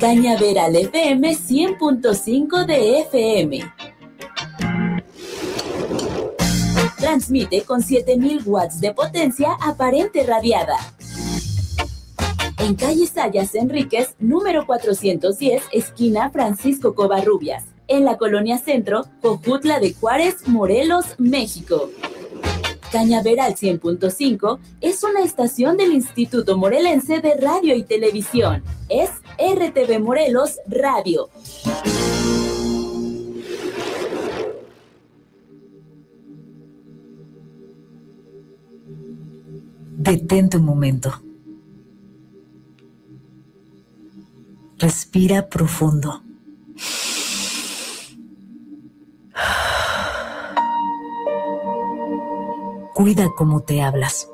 Cañaveral FM 100.5 de FM. Transmite con 7000 watts de potencia aparente radiada. En calle Sayas Enríquez, número 410, esquina Francisco Covarrubias. En la Colonia Centro, Jojutla de Juárez, Morelos, México. Cañaveral 100.5 es una estación del Instituto Morelense de Radio y Televisión. Es RTV Morelos Radio. Detente un momento. Respira profundo. Cuida cómo te hablas.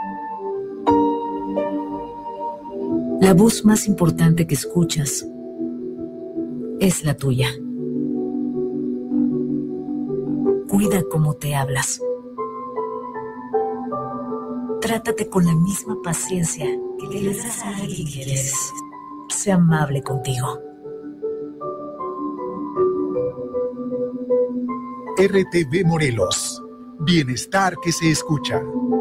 La voz más importante que escuchas es la tuya. Cuida cómo te hablas. Trátate con la misma paciencia que le das a alguien que quieres. Sé amable contigo. RTV Morelos. Bienestar que se escucha.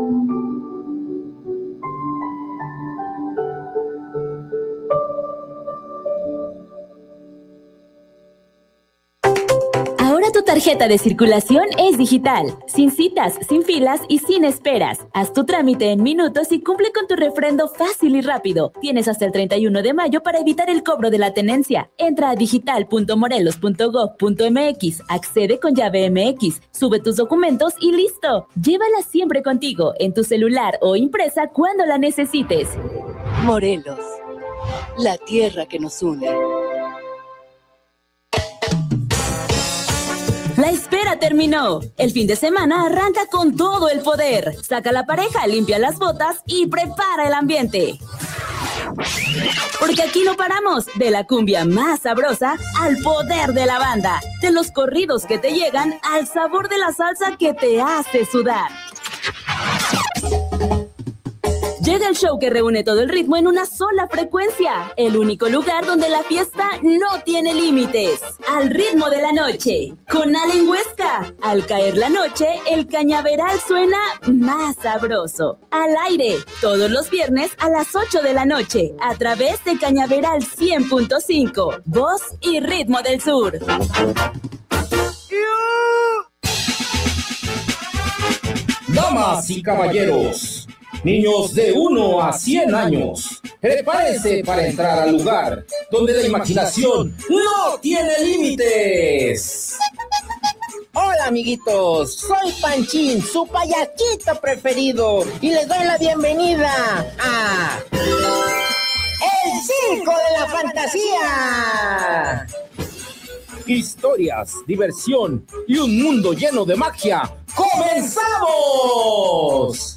Tu tarjeta de circulación es digital, sin citas, sin filas y sin esperas. Haz tu trámite en minutos y cumple con tu refrendo fácil y rápido. Tienes hasta el 31 de mayo para evitar el cobro de la tenencia. Entra a digital.morelos.gov.mx, accede con llave MX, sube tus documentos y listo. Llévala siempre contigo, en tu celular o impresa cuando la necesites. Morelos, la tierra que nos une. La espera terminó. El fin de semana arranca con todo el poder. Saca la pareja, limpia las botas y prepara el ambiente. Porque aquí no paramos, de la cumbia más sabrosa al poder de la banda, de los corridos que te llegan al sabor de la salsa que te hace sudar. Llega el show que reúne todo el ritmo en una sola frecuencia. El único lugar donde la fiesta no tiene límites. Al ritmo de la noche. Con Allen Huesca. Al caer la noche, el Cañaveral suena más sabroso. Al aire. Todos los viernes a las 8 de la noche. A través de Cañaveral 100.5. Voz y ritmo del sur. Damas y caballeros. Niños de 1 a 100 años, prepárense para entrar al lugar donde la imaginación no tiene límites. Hola amiguitos, soy Panchín, su payasito preferido, y les doy la bienvenida a El Circo de la Fantasía. Historias, diversión y un mundo lleno de magia. ¡Comenzamos!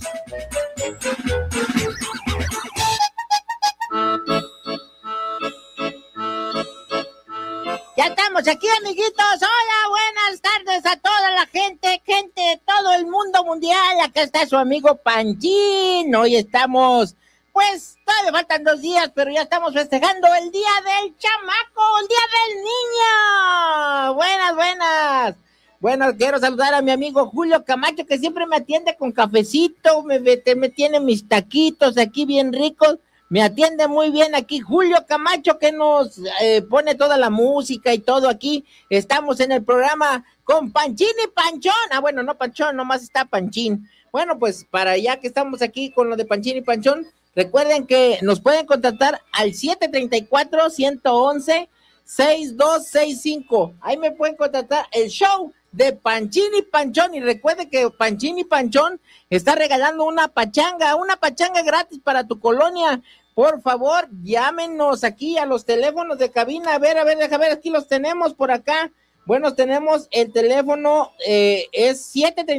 Ya estamos aquí, amiguitos. Hola, buenas tardes a toda la gente de todo el mundo mundial. Acá está su amigo Panchín. Hoy estamos, pues, todavía faltan 2 días, pero ya estamos festejando el Día del Chamaco, el Día del Niño. Buenas. Bueno, quiero saludar a mi amigo Julio Camacho, que siempre me atiende con cafecito, me tiene mis taquitos aquí bien ricos, me atiende muy bien aquí Julio Camacho, que nos pone toda la música y todo aquí. Estamos en el programa con Panchín y Panchón. Ah, bueno, no Panchón, nomás está Panchín. Bueno, pues para ya que estamos aquí con lo de Panchín y Panchón, recuerden que nos pueden contactar al 734-111-6265. Ahí me pueden contactar el show de Panchín y Panchón, y recuerde que Panchín y Panchón está regalando una pachanga gratis para tu colonia. Por favor, llámenos aquí a los teléfonos de cabina. A ver, deja ver, aquí los tenemos por acá. Bueno, tenemos el teléfono, es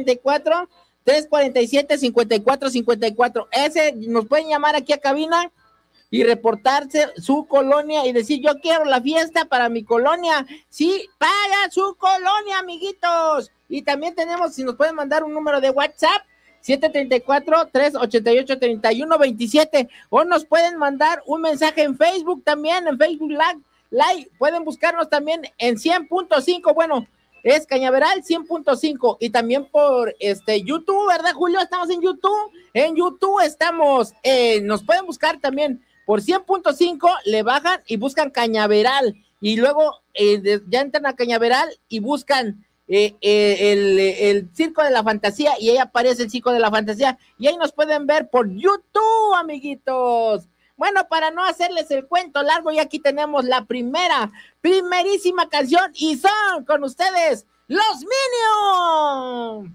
734-347-5454. Ese nos pueden llamar aquí a cabina y reportarse su colonia y decir: yo quiero la fiesta para mi colonia. Sí, para su colonia, amiguitos. Y también tenemos, si nos pueden mandar un número de WhatsApp, 734-388-3127, o nos pueden mandar un mensaje en Facebook también, en Facebook Live, pueden buscarnos también en 100.5, bueno, es Cañaveral 100.5, y también por YouTube, ¿verdad, Julio? Estamos en YouTube estamos, nos pueden buscar también por 100.5, le bajan y buscan Cañaveral, y luego ya entran a Cañaveral y buscan el Circo de la Fantasía, y ahí aparece el Circo de la Fantasía, y ahí nos pueden ver por YouTube, amiguitos. Bueno, para no hacerles el cuento largo, y aquí tenemos la primerísima canción, y son con ustedes los Minions.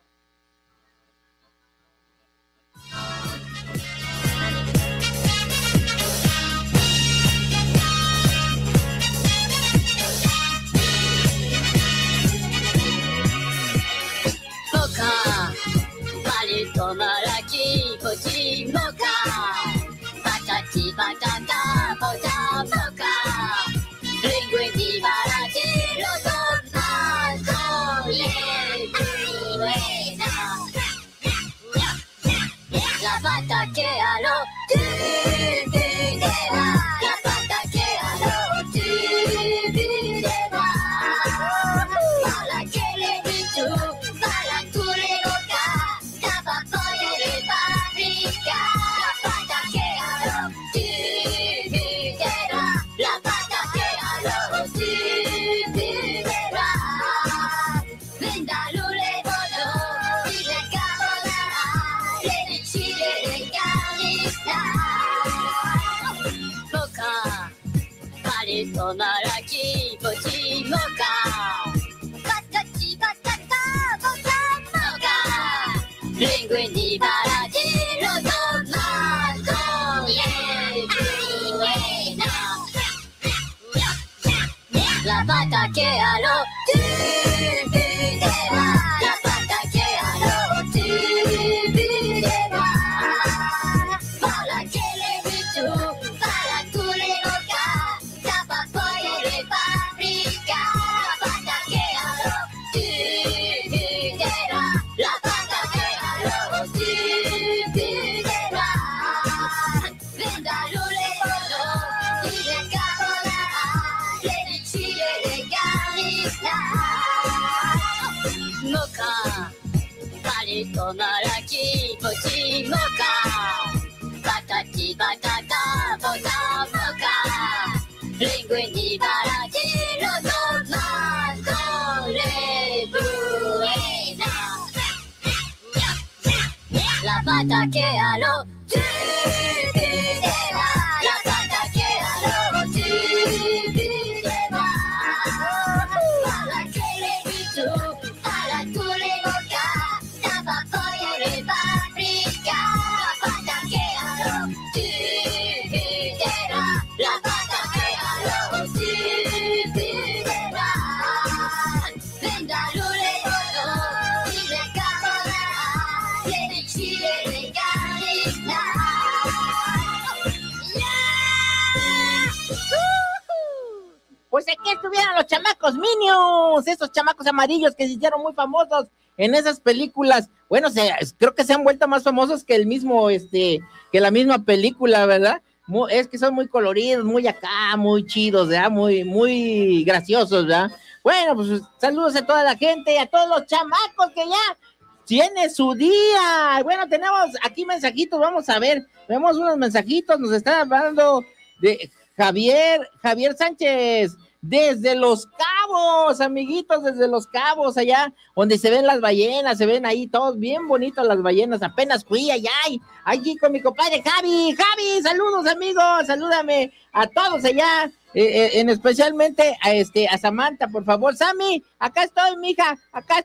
Pues aquí estuvieron los chamacos Minions, esos chamacos amarillos que se hicieron muy famosos en esas películas. Bueno, creo que se han vuelto más famosos que el mismo, que la misma película, ¿verdad? Es que son muy coloridos, muy acá, muy chidos, ¿verdad? Muy, muy graciosos, ¿verdad? Bueno, pues saludos a toda la gente y a todos los chamacos que ya tiene su día. Bueno, tenemos aquí mensajitos, vamos a ver, vemos unos mensajitos, nos están hablando de Javier Sánchez, desde Los Cabos, amiguitos, desde Los Cabos, allá donde se ven las ballenas, se ven ahí todos bien bonitos las ballenas. Apenas fui allá, allí con mi compadre Javi, saludos amigos, salúdame a todos allá, en especialmente a Samantha, por favor. Sammy, acá estoy, mija,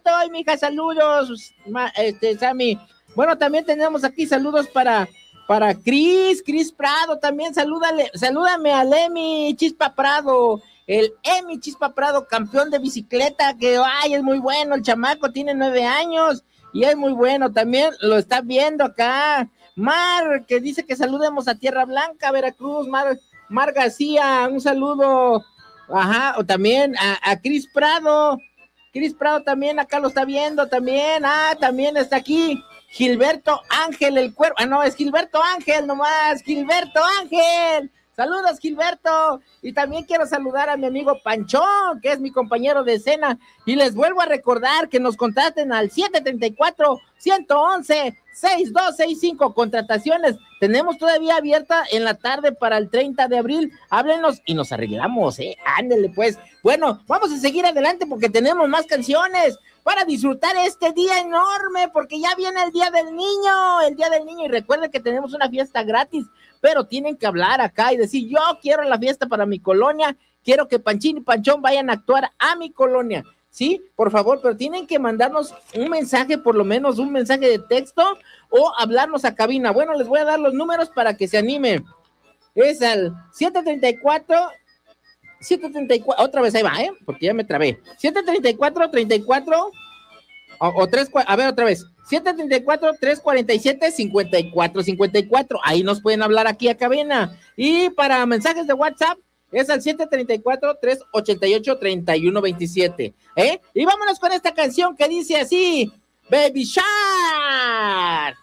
saludos, Sammy. Bueno, también tenemos aquí saludos para Cris Prado, también salúdame a Emi Chispa Prado, el Emi Chispa Prado, campeón de bicicleta, que es muy bueno, el chamaco tiene 9 años y es muy bueno, también lo está viendo acá. Mar, que dice que saludemos a Tierra Blanca, Veracruz. Mar García, un saludo, o también a Cris Prado también acá lo está viendo también, también está aquí Gilberto Ángel el Cuervo. Ah, no, es Gilberto Ángel nomás, Gilberto Ángel. Saludos, Gilberto. Y también quiero saludar a mi amigo Panchón, que es mi compañero de escena. Y les vuelvo a recordar que nos contacten al 734-111-6265. Contrataciones. Tenemos todavía abierta en la tarde para el 30 de abril. Háblenos y nos arreglamos, Ándele, pues. Bueno, vamos a seguir adelante porque tenemos más canciones para disfrutar este día enorme, porque ya viene el Día del Niño, y recuerden que tenemos una fiesta gratis, pero tienen que hablar acá y decir, yo quiero la fiesta para mi colonia, quiero que Panchín y Panchón vayan a actuar a mi colonia, ¿sí? Por favor, pero tienen que mandarnos un mensaje, por lo menos un mensaje de texto, o hablarnos a cabina. Bueno, les voy a dar los números para que se animen. Es al 734, otra vez ahí va, porque ya me trabé. 734-34, o 3, a ver otra vez. 734-347-5454. Ahí nos pueden hablar aquí a cabina. Y para mensajes de WhatsApp es al 734-388-3127. Y vámonos con esta canción que dice así: Baby Shark.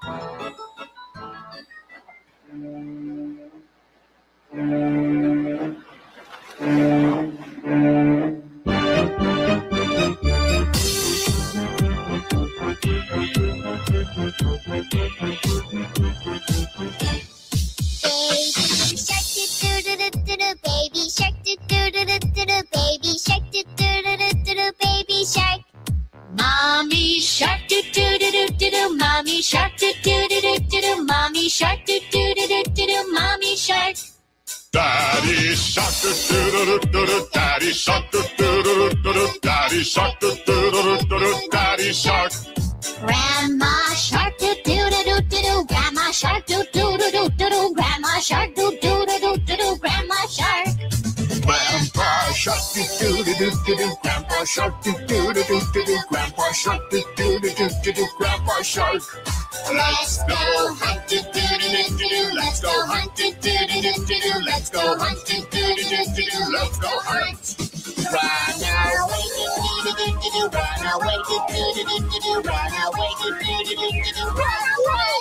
Baby shark, do-do-do-do-do, baby shark, do-do-do-do-do, baby shark. Mommy shark, do-do-do-do-do, mommy shark, do-do-do-do-do, mommy shark, do-do-do-do-do, mommy shark. Daddy shark, do-do-do-do-do, daddy shark, do-do-do-do-do, daddy shark, do-do-do-do-do, daddy shark. Grandma shark, do-do-do-do-do, grandma shark, do-do-do-do-do, grandma shark, do-do-do-do-do, grandma shark. Grandpa shark, do-do-do-do-do, grandpa shark, do-do-do-do-do, grandpa shark, do-do-do-do-do, grandpa shark. Let's go hunt, do-do-do-do-do, let's go hunt, do-do-do-do-do, let's go hunt, do-do-do-do-do, let's go hunt. Run away, do-do-do-do-do, run away, do-do-do-do-do, run away, do-do-do-do-do, run away.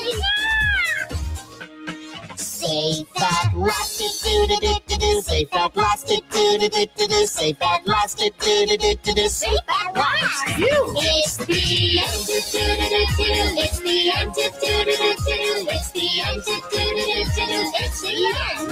Safe at last, do-do-do-do-do, safe at last, do-do-do-do-do, safe at last, do-do-do-do-do, safe at last. It's the end, do-do-do-do-do, it's the end, do-do-do-do-do, it's the end, do-do-do-do-do, it's the end.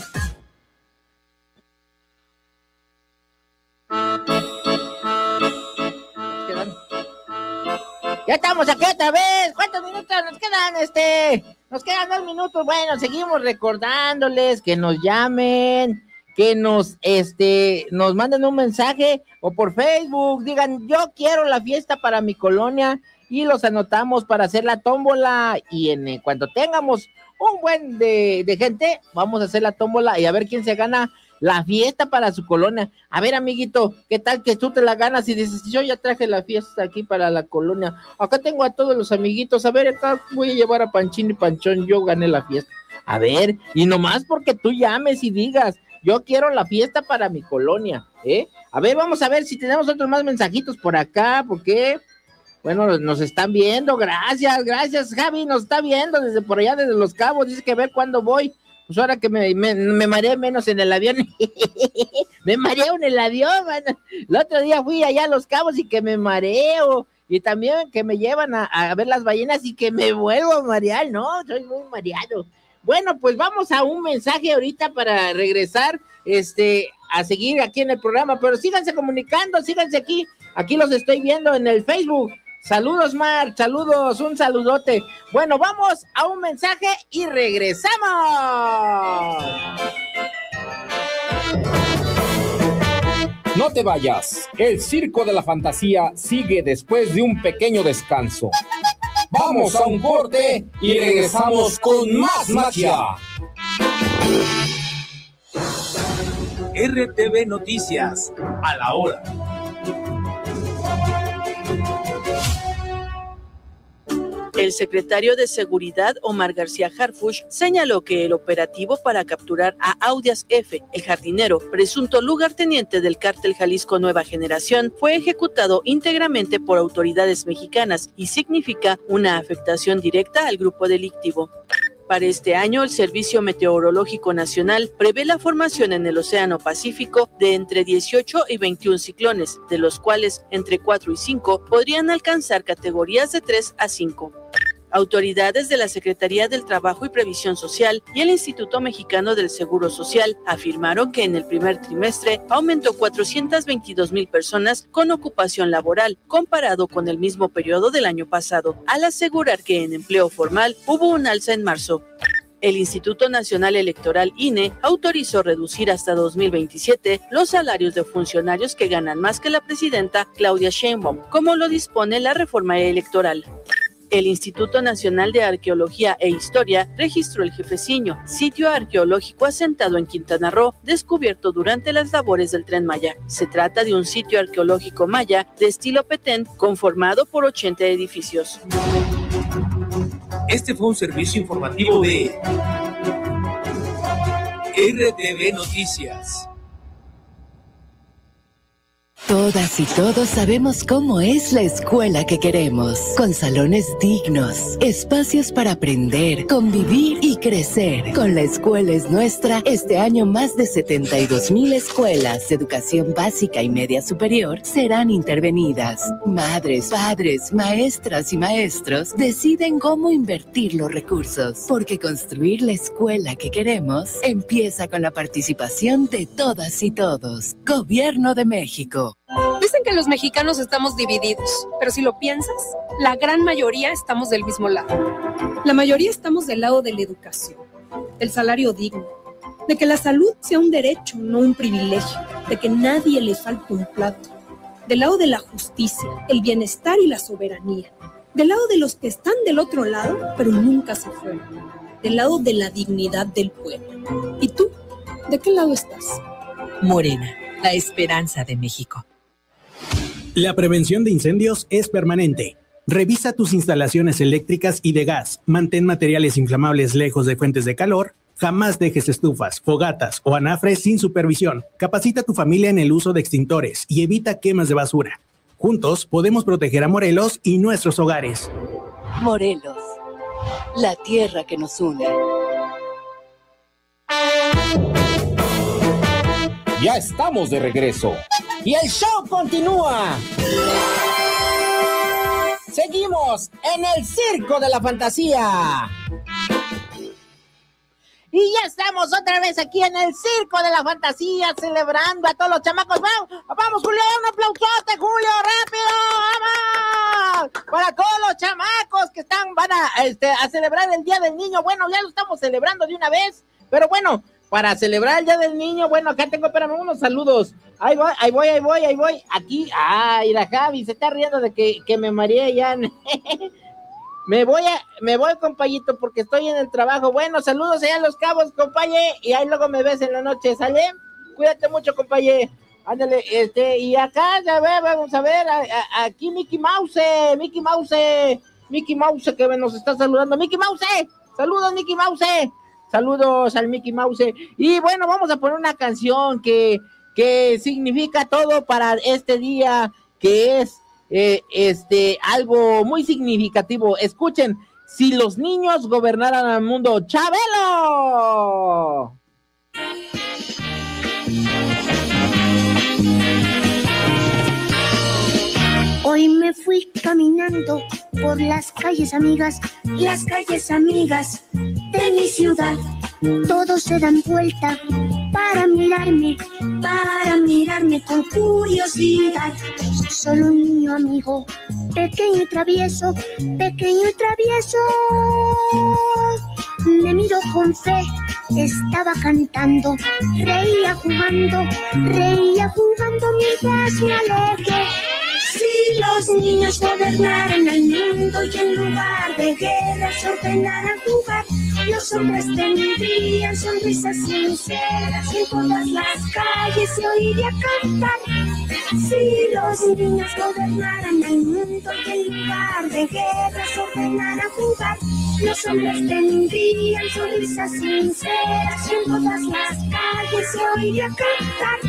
Ya estamos aquí otra vez. ¿Cuántos minutos nos quedan? Nos quedan 2 minutos. Bueno, seguimos recordándoles que nos llamen, que nos manden un mensaje o por Facebook, digan, yo quiero la fiesta para mi colonia, y los anotamos para hacer la tómbola, y cuando tengamos un buen de gente, vamos a hacer la tómbola y a ver quién se gana la fiesta para su colonia. A ver, amiguito, ¿qué tal que tú te la ganas y dices, yo ya traje la fiesta aquí para la colonia? Acá tengo a todos los amiguitos, a ver, acá voy a llevar a Panchín y Panchón, yo gané la fiesta. A ver, y nomás porque tú llames y digas, yo quiero la fiesta para mi colonia, A ver, vamos a ver si tenemos otros más mensajitos por acá, porque, bueno, nos están viendo, gracias, Javi, nos está viendo desde por allá, desde Los Cabos, dice que a ver cuándo voy. Pues ahora que me mareé menos en el avión, me mareo en el avión, man. El otro día fui allá a Los Cabos y que me mareo, y también que me llevan a ver las ballenas y que me vuelvo a marear, no, soy muy mareado. Bueno, pues vamos a un mensaje ahorita para regresar, a seguir aquí en el programa, pero síganse comunicando, síganse aquí los estoy viendo en el Facebook. Saludos, Mar, saludos, un saludote. Bueno, vamos a un mensaje y regresamos. No te vayas, el Circo de la Fantasía sigue después de un pequeño descanso. Vamos a un corte y regresamos con más magia. RTV Noticias, a la hora. El secretario de Seguridad, Omar García Harfuch, señaló que el operativo para capturar a Audias F., el jardinero, presunto lugarteniente del cártel Jalisco Nueva Generación, fue ejecutado íntegramente por autoridades mexicanas y significa una afectación directa al grupo delictivo. Para este año, el Servicio Meteorológico Nacional prevé la formación en el Océano Pacífico de entre 18 y 21 ciclones, de los cuales entre 4 y 5 podrían alcanzar categorías de 3 a 5. Autoridades de la Secretaría del Trabajo y Previsión Social y el Instituto Mexicano del Seguro Social afirmaron que en el primer trimestre aumentó 422,000 personas con ocupación laboral, comparado con el mismo periodo del año pasado, al asegurar que en empleo formal hubo un alza en marzo. El Instituto Nacional Electoral INE autorizó reducir hasta 2027 los salarios de funcionarios que ganan más que la presidenta Claudia Sheinbaum, como lo dispone la reforma electoral. El Instituto Nacional de Arqueología e Historia registró el Jefeciño, sitio arqueológico asentado en Quintana Roo, descubierto durante las labores del Tren Maya. Se trata de un sitio arqueológico maya de estilo Petén, conformado por 80 edificios. Este fue un servicio informativo de RTV Noticias. Todas y todos sabemos cómo es la escuela que queremos, con salones dignos, espacios para aprender, convivir y crecer. Con La Escuela es Nuestra, este año más de 72,000 escuelas de educación básica y media superior serán intervenidas. Madres, padres, maestras y maestros deciden cómo invertir los recursos, porque construir la escuela que queremos empieza con la participación de todas y todos. Gobierno de México. Dicen que los mexicanos estamos divididos, pero si lo piensas, la gran mayoría estamos del mismo lado. La mayoría estamos del lado de la educación, del salario digno, de que la salud sea un derecho, no un privilegio, de que nadie le falte un plato, del lado de la justicia, el bienestar y la soberanía, del lado de los que están del otro lado, pero nunca se fueron, del lado de la dignidad del pueblo. ¿Y tú? ¿De qué lado estás? Morena, la esperanza de México. La prevención de incendios es permanente. Revisa tus instalaciones eléctricas y de gas. Mantén materiales inflamables lejos de fuentes de calor. Jamás dejes estufas, fogatas o anafres sin supervisión. Capacita a tu familia en el uso de extintores y evita quemas de basura. Juntos podemos proteger a Morelos y nuestros hogares. Morelos, la tierra que nos une. Ya estamos de regreso. Y el show continúa. Seguimos en el Circo de la Fantasía. Y ya estamos otra vez aquí en el Circo de la Fantasía, celebrando a todos los chamacos. ¡Vamos, Julio! ¡Un aplausote, Julio! ¡Rápido! ¡Vamos! Para todos los chamacos que van a celebrar el Día del Niño. Bueno, ya lo estamos celebrando de una vez, pero bueno, para celebrar el Día del Niño, bueno, acá tengo, espérame, unos saludos. Ahí voy. Aquí, mira, Javi, se está riendo de que me mareé ya. Me voy, compayito, porque estoy en el trabajo. Bueno, saludos allá a Los Cabos, compaye, y ahí luego me ves en la noche, ¿sale? Cuídate mucho, compaye. Ándale, y acá, ya vamos a ver, aquí Mickey Mouse, que nos está saludando. Mickey Mouse, saludos, Mickey Mouse. Saludos al Mickey Mouse. Y bueno, vamos a poner una canción que significa todo para este día, que es algo muy significativo. Escuchen, Si los niños gobernaran al mundo. ¡Chabelo! Hoy me fui caminando por las calles amigas de mi ciudad. Todos se dan vuelta para mirarme con curiosidad. Solo un niño amigo, pequeño y travieso, me miró con fe, estaba cantando, reía jugando mientras me alegré. Si los niños gobernaran el mundo y en lugar de guerras ordenaran jugar, los hombres tendrían sonrisas sinceras y en todas las calles se oiría cantar. Si los niños gobernaran el mundo y en lugar de guerras ordenaran jugar, los hombres tendrían sonrisas sinceras y en todas las calles se oiría cantar.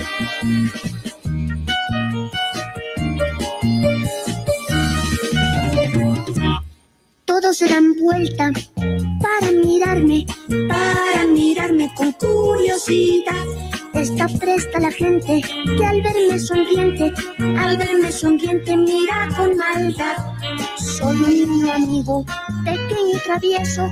Todos se dan vuelta para mirarme con curiosidad. Está presta la gente que al verme sonriente mira con maldad. Soy un niño amigo, pequeño y travieso.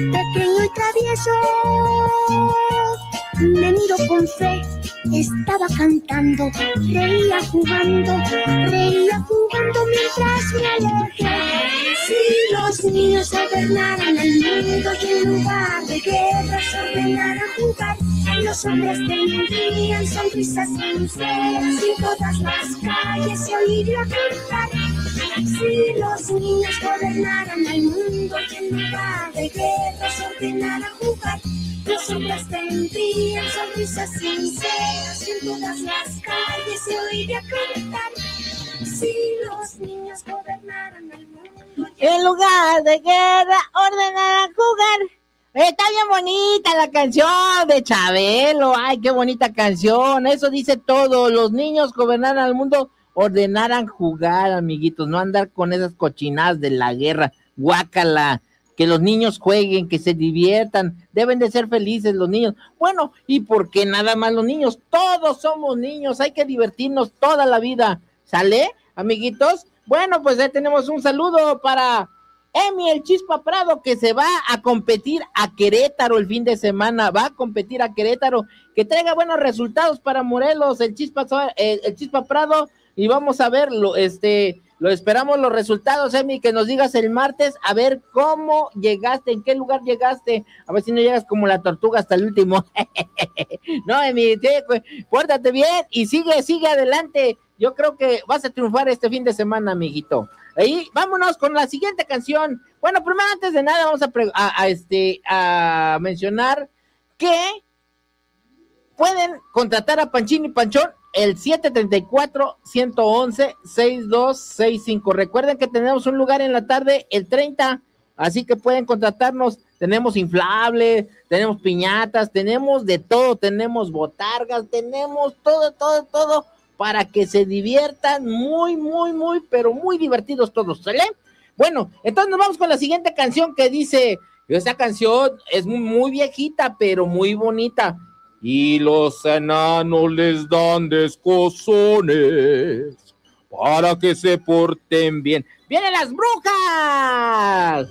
Me miro con fe, estaba cantando, reía jugando mientras me alejé. Si los niños gobernaran el mundo y en lugar de guerras ordenaran jugar, los hombres tendrían sonrisas sinceras y todas las calles se oiría cantar. Si los niños gobernaran el mundo y en lugar de guerras ordenaran jugar, los hombres tendrían sonrisas sinceras y en todas las calles se oiría cantar. Si los niños gobernaran el mundo en lugar de guerra ordenaran jugar. Está bien bonita la canción de Chabelo. Ay, qué bonita canción. Eso dice todo. Los niños gobernaran el mundo, ordenaran jugar, amiguitos. No andar con esas cochinadas de la guerra. Guácala. Que los niños jueguen, que se diviertan. Deben de ser felices los niños. Bueno, ¿y por qué nada más los niños? Todos somos niños. Hay que divertirnos toda la vida. ¿Sale, amiguitos? Bueno, pues ya tenemos un saludo para Emi el Chispa Prado, que se va a competir a Querétaro el fin de semana. Va a competir a Querétaro. Que traiga buenos resultados para Morelos, el Chispa Prado. Y vamos a verlo, lo esperamos los resultados, Emi, que nos digas el martes, a ver cómo llegaste, en qué lugar llegaste, a ver si no llegas como la tortuga hasta el último. No, Emi, pórtate bien y sigue adelante. Yo creo que vas a triunfar este fin de semana, amiguito. Ahí, vámonos con la siguiente canción. Bueno, primero, antes de nada, vamos a mencionar que pueden contratar a Panchín y Panchón el 734-111-6265. Recuerden que tenemos un lugar en la tarde el 30, así que pueden contratarnos. Tenemos inflables, tenemos piñatas, tenemos de todo, tenemos botargas, tenemos todo para que se diviertan muy, pero muy divertidos todos, ¿sale? Bueno, entonces nos vamos con la siguiente canción que dice, esta canción es muy viejita, pero muy bonita. Y los enanos les dan descozones para que se porten bien. ¡Vienen las brujas!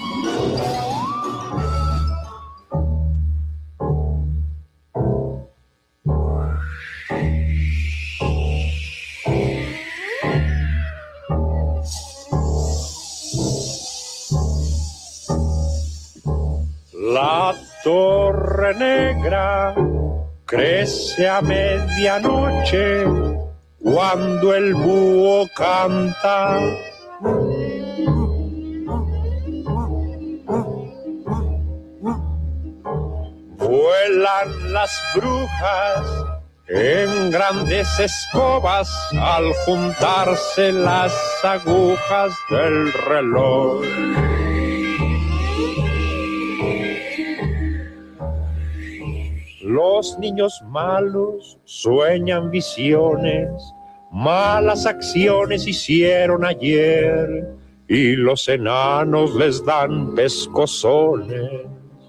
La Torre Negra crece a medianoche cuando el búho canta. Vuelan las brujas en grandes escobas al juntarse las agujas del reloj. Los niños malos sueñan visiones, malas acciones hicieron ayer, y los enanos les dan pescozones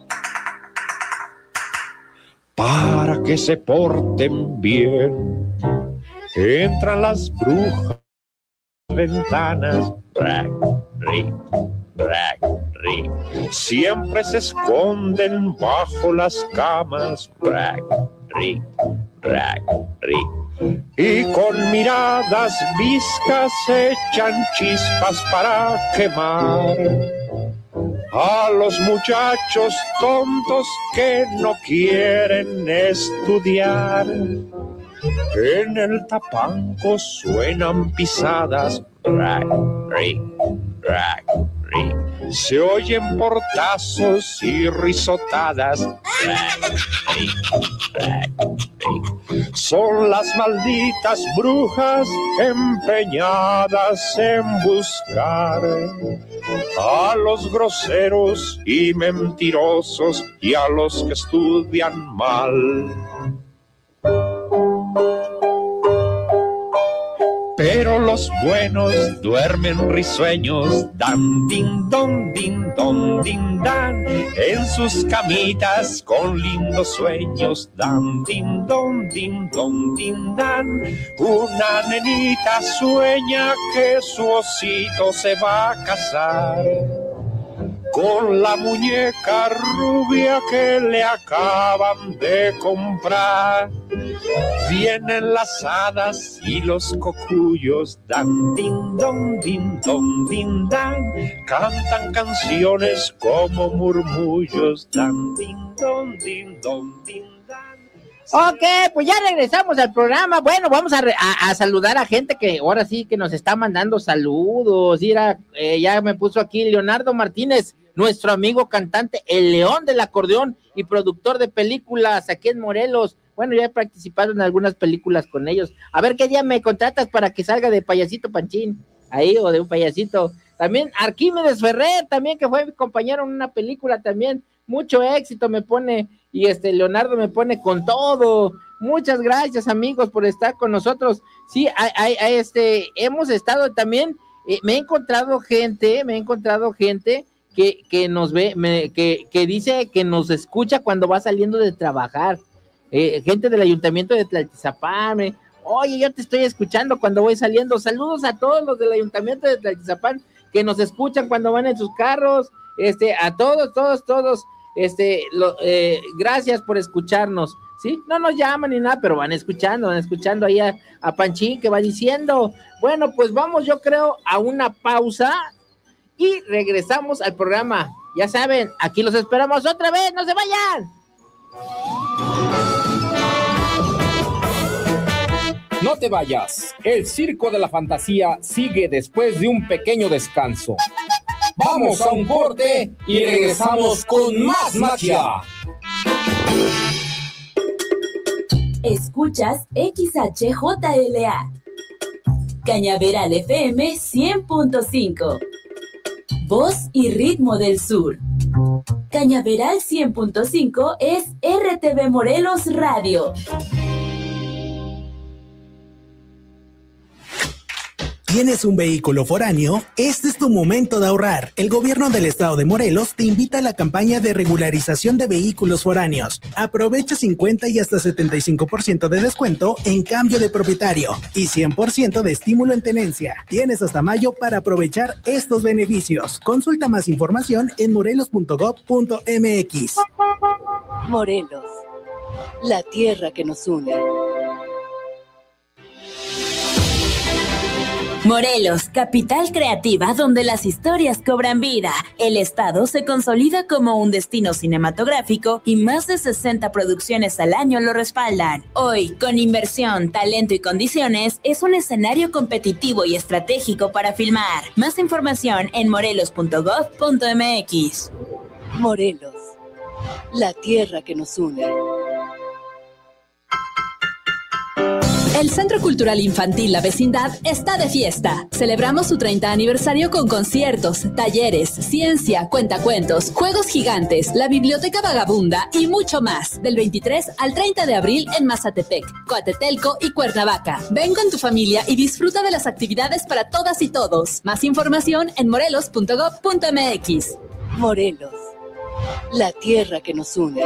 para que se porten bien. Entran las brujas ventanas, rack, rick, rack, rick. Siempre se esconden bajo las camas, rack, rick, rack, rick. Y con miradas viscas echan chispas para quemar a los muchachos tontos que no quieren estudiar. En el tapanco suenan pisadas, rack, rick, rack, rick. se oyen portazos y risotadas. Son las malditas brujas empeñadas en buscar a los groseros y mentirosos y a los que estudian mal. Pero los buenos duermen risueños, dan din don, din dan, en sus camitas con lindos sueños, dan din don, din dan. Una nenita sueña que su osito se va a casar con la muñeca rubia que le acaban de comprar. Vienen las hadas y los cocuyos, dan din don, din dan, cantan canciones como murmullos, dan din don, din dan. Ok, pues ya regresamos al programa. Bueno, vamos a saludar a gente que ahora sí que nos está mandando saludos. Mira, ya me puso aquí Leonardo Martínez, nuestro amigo cantante, el león del acordeón y productor de películas aquí en Morelos. Bueno, ya he participado en algunas películas con ellos. A ver qué día me contratas para que salga de payasito Panchín, ahí, o de un payasito. También Arquímedes Ferrer, también, que fue mi compañero en una película también. Mucho éxito me pone, y Leonardo me pone con todo. Muchas gracias, amigos, por estar con nosotros. Sí, hemos estado también, me he encontrado gente que nos ve, que dice que nos escucha cuando va saliendo de trabajar. Gente del ayuntamiento de Tlaltizapán, oye, yo te estoy escuchando cuando voy saliendo. Saludos a todos los del ayuntamiento de Tlaltizapán que nos escuchan cuando van en sus carros, a todos, gracias por escucharnos, ¿sí? No nos llaman ni nada, pero van escuchando ahí a Panchín que va diciendo. Bueno, pues vamos, yo creo, a una pausa y regresamos al programa. Ya saben, aquí los esperamos otra vez, no se vayan. No te vayas, el Circo de la Fantasía sigue después de un pequeño descanso. Vamos a un corte y regresamos con más magia. Escuchas XHJLA, Cañaveral FM 100.5, Voz y ritmo del sur. Cañaveral 100.5 es RTV Morelos Radio. ¿Tienes un vehículo foráneo? Este es tu momento de ahorrar. El gobierno del estado de Morelos te invita a la campaña de regularización de vehículos foráneos. Aprovecha 50 y hasta 75% de descuento en cambio de propietario y 100% de estímulo en tenencia. Tienes hasta mayo para aprovechar estos beneficios. Consulta más información en morelos.gov.mx. Morelos, la tierra que nos une. Morelos, capital creativa donde las historias cobran vida. El estado se consolida como un destino cinematográfico y más de 60 producciones al año lo respaldan. Hoy, con inversión, talento y condiciones, es un escenario competitivo y estratégico para filmar. Más información en morelos.gov.mx. Morelos, la tierra que nos une. El Centro Cultural Infantil La Vecindad está de fiesta. Celebramos su 30 aniversario con conciertos, talleres, ciencia, cuentacuentos, juegos gigantes, la biblioteca vagabunda y mucho más. Del 23 al 30 de abril en Mazatepec, Coatetelco y Cuernavaca. Ven con tu familia y disfruta de las actividades para todas y todos. Más información en morelos.gov.mx. Morelos, la tierra que nos une.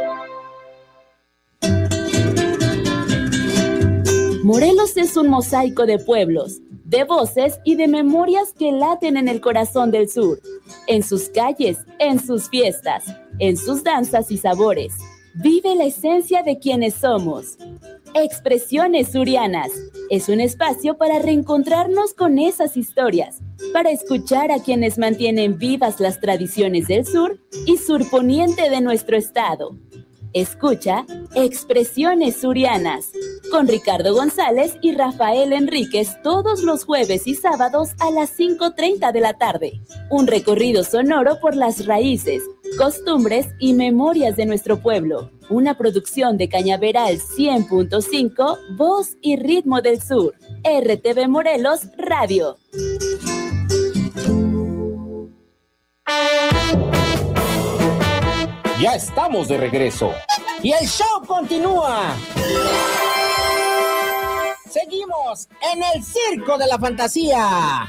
Morelos es un mosaico de pueblos, de voces y de memorias que laten en el corazón del sur, en sus calles, en sus fiestas, en sus danzas y sabores. Vive la esencia de quienes somos. Expresiones Surianas es un espacio para reencontrarnos con esas historias, para escuchar a quienes mantienen vivas las tradiciones del sur y surponiente de nuestro estado. Escucha Expresiones Surianas con Ricardo González y Rafael Enríquez todos los jueves y sábados a las 5:30 de la tarde. Un recorrido sonoro por las raíces, costumbres y memorias de nuestro pueblo. Una producción de Cañaveral 100.5, Voz y Ritmo del Sur. RTV Morelos Radio. Ya estamos de regreso y el show continúa. Seguimos en el Circo de la Fantasía.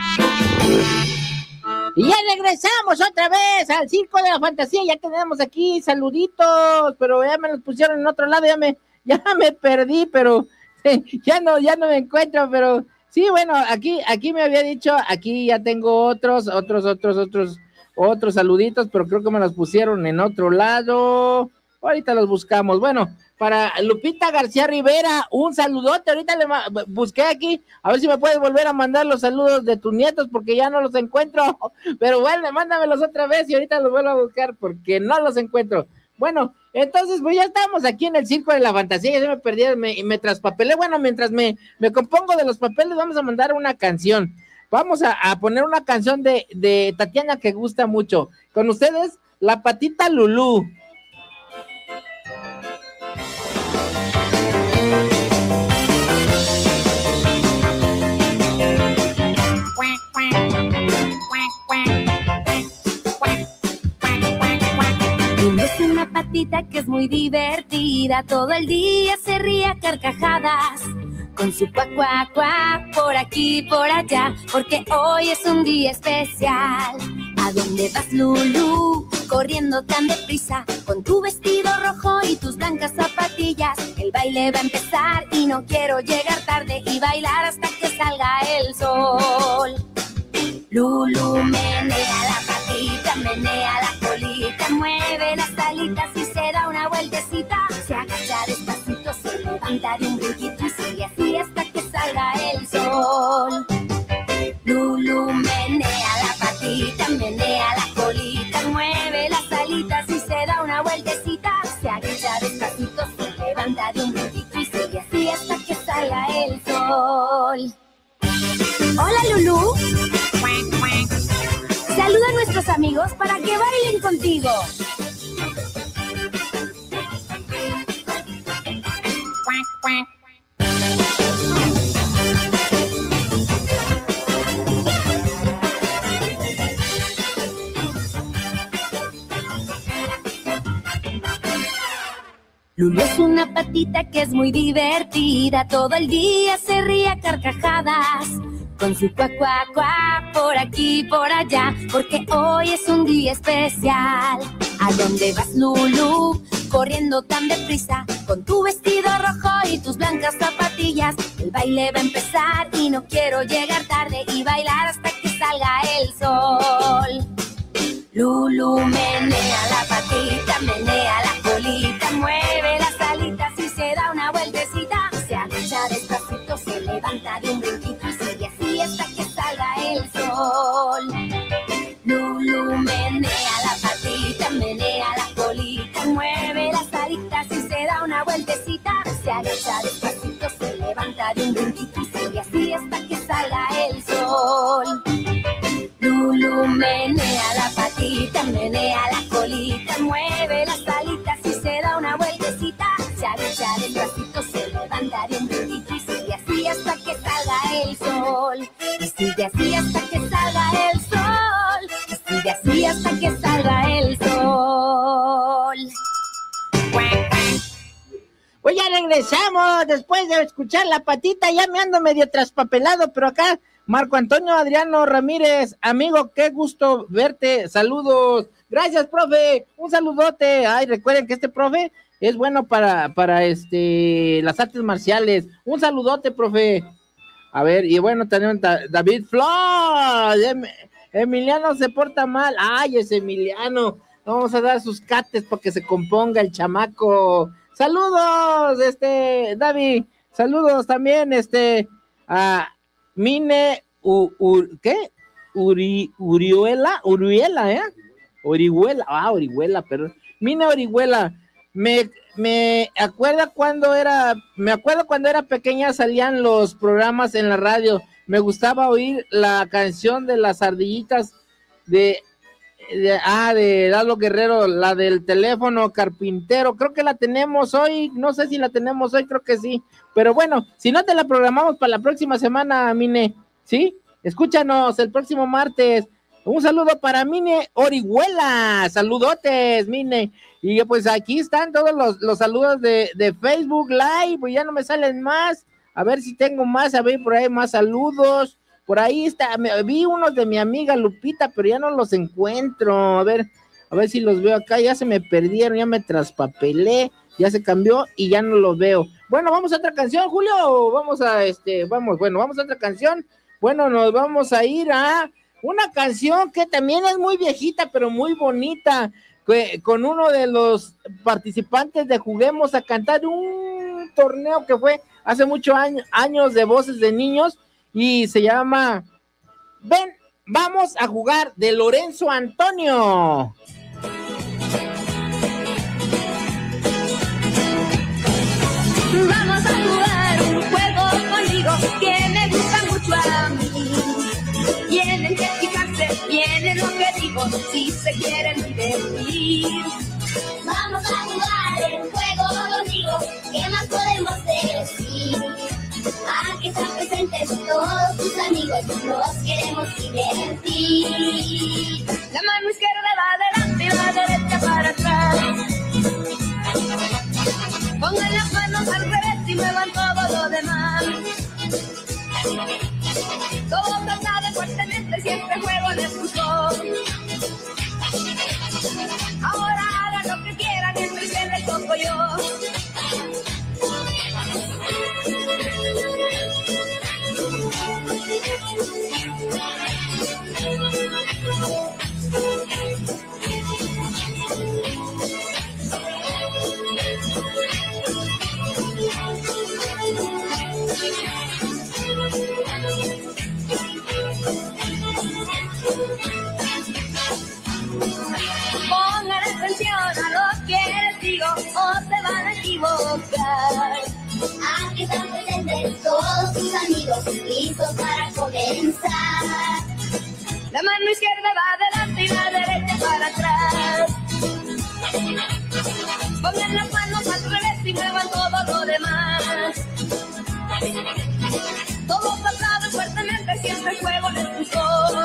Y ya regresamos otra vez al Circo de la Fantasía. Ya tenemos aquí saluditos, pero ya me los pusieron en otro lado. Ya me perdí, pero ya no me encuentro. Pero sí, bueno, aquí me había dicho, aquí ya tengo otros saluditos, pero creo que me los pusieron en otro lado. Ahorita los buscamos. Bueno, para Lupita García Rivera, un saludote. Ahorita le busqué aquí, a ver si me puedes volver a mandar los saludos de tus nietos, porque ya no los encuentro. Pero bueno, mándamelos otra vez y ahorita los vuelvo a buscar, porque no los encuentro. Bueno, entonces pues ya estamos aquí en el Circo de la Fantasía. Ya se me perdí, me traspapelé. Bueno, mientras me compongo de los papeles, vamos a mandar una canción. Vamos a poner una canción de Tatiana que gusta mucho. Con ustedes, La Patita Lulú. Es una patita que es muy divertida, todo el día se ríe a carcajadas, con su cuac, cuac, cuac, por aquí, por allá, porque hoy es un día especial. ¿A dónde vas, Lulú? Corriendo tan deprisa, con tu vestido rojo y tus blancas zapatillas. El baile va a empezar y no quiero llegar tarde y bailar hasta que salga el sol. Lulú menea la patita, menea la colita, mueve las alitas y se da una vueltecita. Se agacha despacito, se levanta de un brinquito y sigue así hasta que salga el sol. Lulú menea la patita, menea la colita, mueve las alitas y se da una vueltecita. Se agacha despacito, se levanta de un brinquito y sigue así hasta que salga el sol. Hola, Lulú. Saluda a nuestros amigos para que bailen contigo. Lulú es una patita que es muy divertida, todo el día se ríe a carcajadas, con su cuac, cuac, cuac, por aquí, por allá, porque hoy es un día especial. ¿A dónde vas, Lulú? Corriendo tan deprisa, con tu vestido rojo y tus blancas zapatillas. El baile va a empezar y no quiero llegar tarde y bailar hasta que salga el sol. Lulú menea la patita, menea la colita, mueve las alitas y se da una vueltecita. Se agacha despacito, se levanta de un brinquito y sigue así hasta que salga el sol. Lulú menea la patita, menea la colita, mueve las alitas y se da una vueltecita. Se agacha despacito, se levanta de un brinquito y sigue así hasta que salga el sol. Lulú menea la patita, menea la colita, mueve las alitas y se da una vueltecita. Se agacha despacito, se levanta de un brinquito y sigue así hasta que salga el sol. Y sigue así hasta que salga el sol. Y sigue así hasta que salga el sol. Pues ya regresamos después de escuchar La Patita. Ya me ando medio traspapelado, pero acá Marco Antonio Adriano Ramírez, amigo, qué gusto verte, saludos, gracias, profe, un saludote. Ay, recuerden que este profe es bueno para las artes marciales, un saludote, profe. A ver, y bueno, también David Flor, Emiliano se porta mal, ay, es Emiliano, vamos a dar sus cates para que se componga el chamaco. Saludos, David, saludos también, a Mine, ¿qué? Orihuela, Orihuela, perdón. Mine Orihuela, me acuerdo cuando era pequeña, salían los programas en la radio. Me gustaba oír la canción de las ardillitas de Lalo Guerrero, la del teléfono carpintero. Creo que la tenemos hoy, no sé si la tenemos hoy, creo que sí. Pero bueno, si no, te la programamos para la próxima semana, Mine, ¿sí? Escúchanos el próximo martes. Un saludo para Mine Orihuela, saludotes, Mine. Y pues aquí están todos los saludos de Facebook Live, pues ya no me salen más. A ver si tengo más, a ver por ahí más saludos. Por ahí está, vi unos de mi amiga Lupita, pero ya no los encuentro. A ver si los veo acá, ya se me perdieron, ya me traspapelé, ya se cambió y ya no los veo. Bueno, vamos a otra canción, Julio, vamos a otra canción. Bueno, nos vamos a ir a una canción que también es muy viejita, pero muy bonita, con uno de los participantes de Juguemos a Cantar, un torneo que fue hace muchos años de voces de niños, y se llama Ven, vamos a jugar, de Lorenzo Antonio. Vamos a jugar un juego conmigo que me gusta mucho a mí. Tienen que fijarse bien en lo que digo si se quieren divertir. Vamos a jugar el juego conmigo, ¿qué más podemos decir? Aquí están presentes todos tus amigos, nos queremos divertir. La mano izquierda va adelante y la derecha para atrás. Pongan las manos al revés y muevan todo lo demás. Todos trabajen fuertemente, siempre juego les gustó. Ahora hagan lo que quieran, mientras se les toco yo. Pongan atención a lo que les digo o se van a equivocar. Aquí están presentes todos tus amigos, listos para comenzar. La mano izquierda va adelante y la derecha para atrás. Pongan las manos al revés y muevan todo lo demás. Todos aplauden fuertemente, siempre el juego les gustó.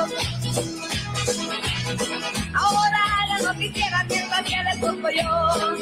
Ahora hagan lo que quieran, mientras que les toco yo.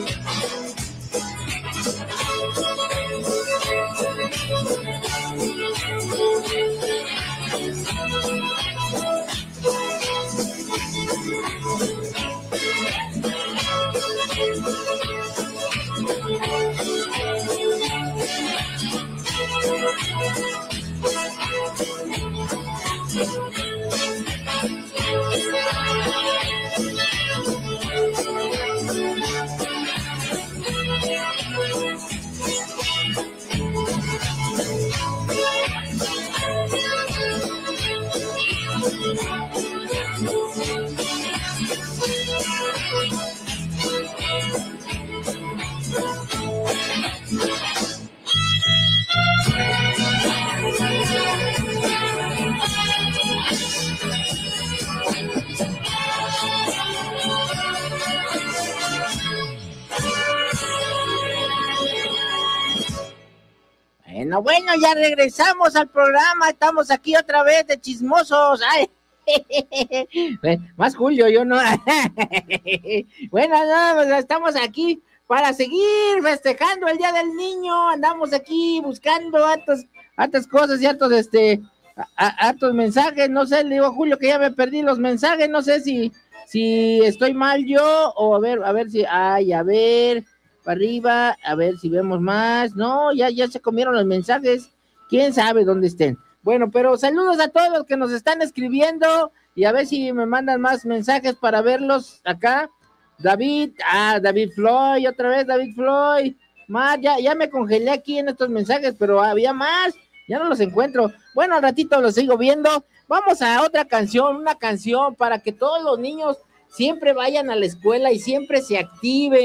Bueno, ya regresamos al programa, estamos aquí otra vez de chismosos. Ay, más Julio, yo no. Bueno, no, estamos aquí para seguir festejando el Día del Niño. Andamos aquí buscando hartas cosas y hartos mensajes. No sé, le digo a Julio que ya me perdí los mensajes. No sé si estoy mal yo o a ver si, a ver, para arriba, a ver si vemos más. No, ya se comieron los mensajes. Quién sabe dónde estén. Bueno, pero saludos a todos los que nos están escribiendo y a ver si me mandan más mensajes para verlos acá. David Floyd, otra vez David Floyd. Más, ya me congelé aquí en estos mensajes, pero había más, ya no los encuentro. Bueno, al ratito los sigo viendo. Vamos a otra canción, una canción para que todos los niños siempre vayan a la escuela y siempre se activen.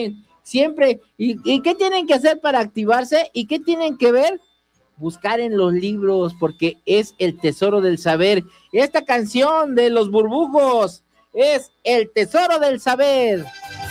siempre. ¿Y qué tienen que hacer para activarse? ¿Y qué tienen que ver? Buscar en los libros, porque es el tesoro del saber. Esta canción de Los Burbujos es el tesoro del saber.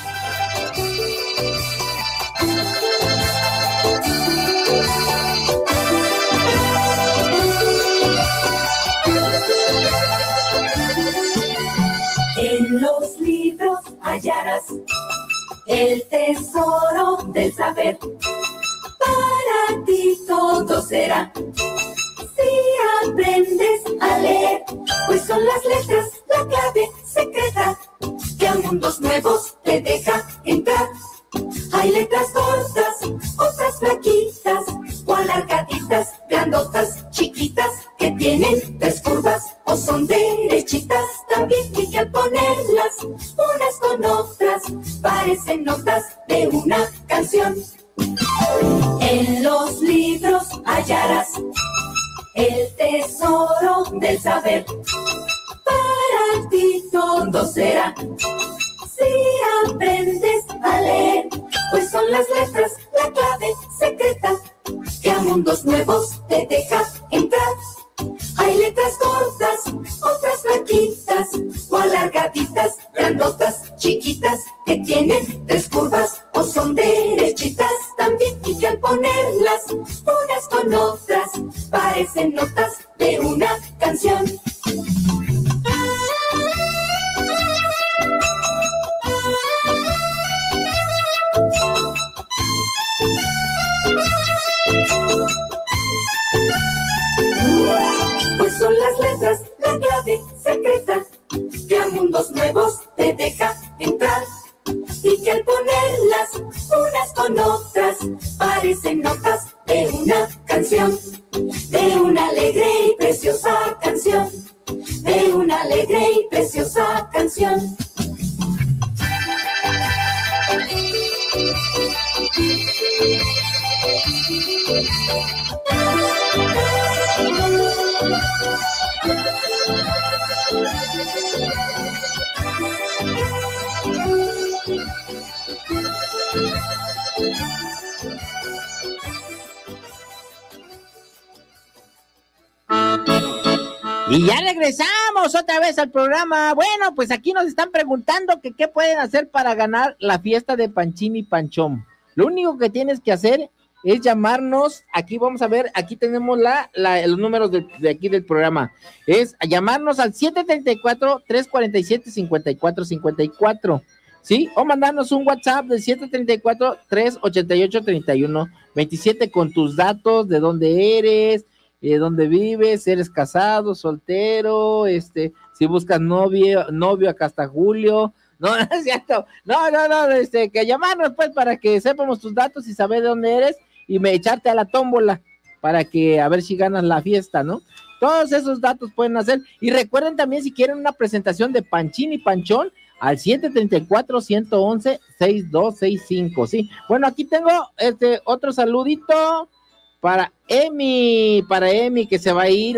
En los libros hallarás el tesoro del saber. Para ti todo será si aprendes a leer, pues son las letras la clave secreta que a mundos nuevos te deja entrar. Hay letras cortas, otras flaquitas, o alargaditas, grandotas, chiquitas, que tienen 3 curvas o son derechitas. También y que al ponerlas unas con otras parecen notas de una canción. En los libros hallarás el tesoro del saber. Para ti todo será si aprendes a leer, pues son las letras la clave secreta que a mundos nuevos te deja entrar. Hay letras cortas, otras flaquitas, o alargaditas, grandotas, chiquitas, que tienen 3 curvas o son derechitas. También y que al ponerlas unas con otras parecen notas de una canción. Pues son las letras la clave secreta que a mundos nuevos te deja entrar, y que al ponerlas unas con otras parecen notas de una canción, de una alegre y preciosa canción, de una alegre y preciosa canción. Y ya regresamos otra vez al programa. Bueno, pues aquí nos están preguntando que qué pueden hacer para ganar la fiesta de Panchín y Panchón. Lo único que tienes que hacer es llamarnos. Aquí vamos a ver, aquí tenemos los números de aquí del programa. Es llamarnos al 734-347-5454, ¿sí? O mandarnos un WhatsApp del 734-388-3127 con tus datos, de dónde eres, dónde vives, eres casado, soltero, si buscas novio acá hasta julio. No, no es cierto. No, que llamarnos pues para que sepamos tus datos y saber de dónde eres y echarte a la tómbola para que a ver si ganas la fiesta, ¿no? Todos esos datos pueden hacer. Y recuerden también, si quieren una presentación de Panchín y Panchón, al 734-111-6265, ¿sí? Bueno, aquí tengo otro saludito para Emi, que se va a ir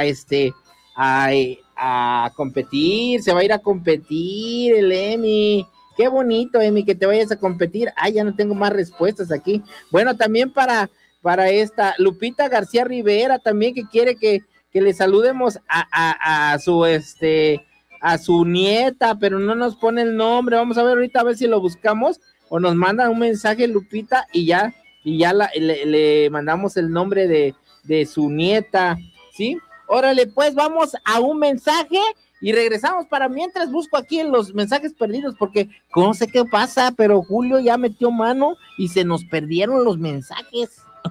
a competir, se va a ir a competir el Emi. Qué bonito, Emi, que te vayas a competir. Ya no tengo más respuestas aquí. Bueno, también para esta Lupita García Rivera, también, que quiere que le saludemos a su nieta, pero no nos pone el nombre. Vamos a ver ahorita a ver si lo buscamos o nos manda un mensaje Lupita y ya le mandamos el nombre de su nieta, ¿sí? Órale, pues vamos a un mensaje y regresamos. Para mientras busco aquí en los mensajes perdidos, porque no sé qué pasa, pero Julio ya metió mano y se nos perdieron los mensajes.